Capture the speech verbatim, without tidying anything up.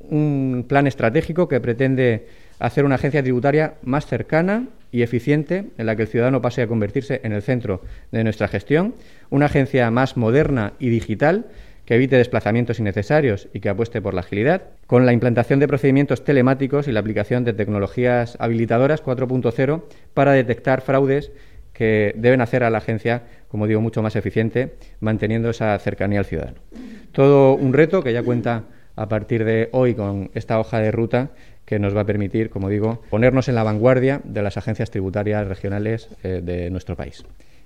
un plan estratégico que pretende hacer una agencia tributaria más cercana y eficiente, en la que el ciudadano pase a convertirse en el centro de nuestra gestión, una agencia más moderna y digital, que evite desplazamientos innecesarios y que apueste por la agilidad, con la implantación de procedimientos telemáticos y la aplicación de tecnologías habilitadoras cuatro punto cero para detectar fraudes que deben hacer a la agencia, como digo, mucho más eficiente, manteniendo esa cercanía al ciudadano. Todo un reto que ya cuenta a partir de hoy con esta hoja de ruta que nos va a permitir, como digo, ponernos en la vanguardia de las agencias tributarias regionales eh, de nuestro país.